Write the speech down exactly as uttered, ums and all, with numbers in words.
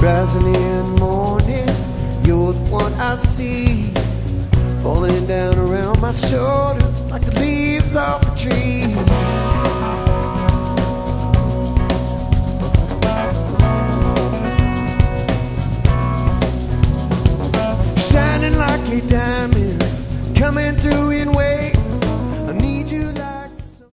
rising in the morning, you're the one I see, falling down around my shoulder like the leaves off a tree. Shining like a diamond, coming through in waves.